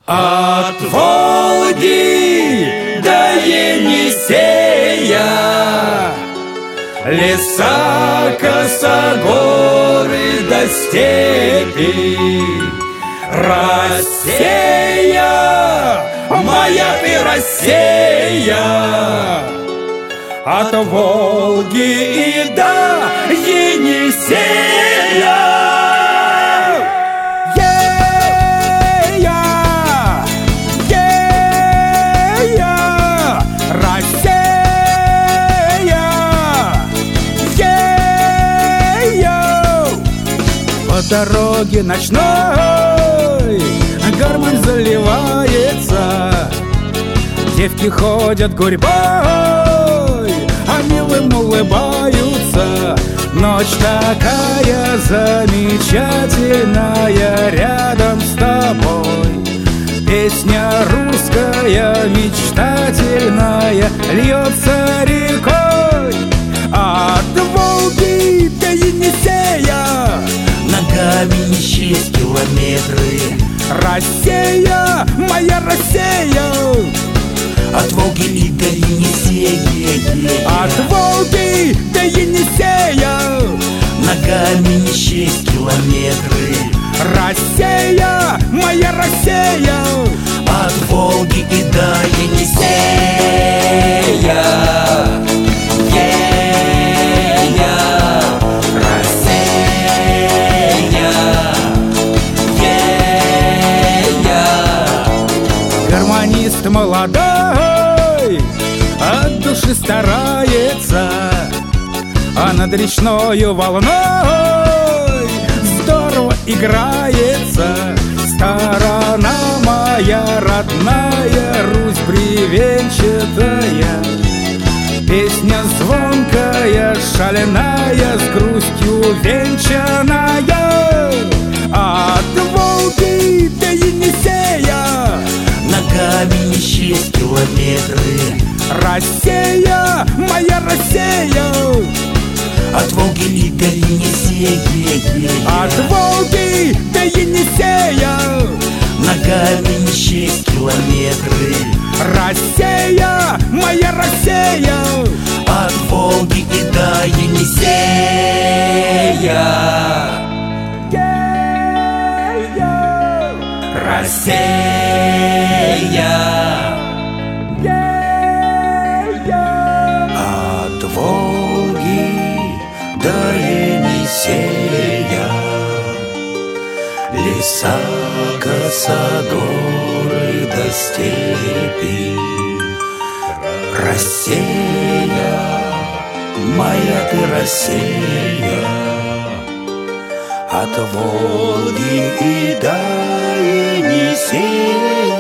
От Волги до Енисея, леса, косогоры до степи. Россия, моя ты Россия, от Волги и до Енисея. По дороге ночной гармонь заливается, девки ходят гурьбой, а милым улыбаются. Ночь такая замечательная рядом с тобой. Песня русская мечтательная льется рекой. От Волги до Енисея ногами не счесть километры. Россия, моя Россия, от Волги и до Енисея. от Волги до Енисея ногами не счесть километры. Россия, моя Россия, от Волги и до Енисея. Гармонист молодой от души старается, а над речною волной здорово играется. Сторона моя родная, Русь бревенчатая, песня звонкая, шаленая, с грустью венчаная. От Волги до Енисея ногами не счесть километры. Россия, моя Россия, от Волги и до Енисея. от Волги до Енисея ногами не счесть километры. Россия, моя Россия, от Волги и до Енисея. Россия, от Волги до Енисея, леса, косогоры до степи. Россия, моя ты Россия, от Волги и до Енисея.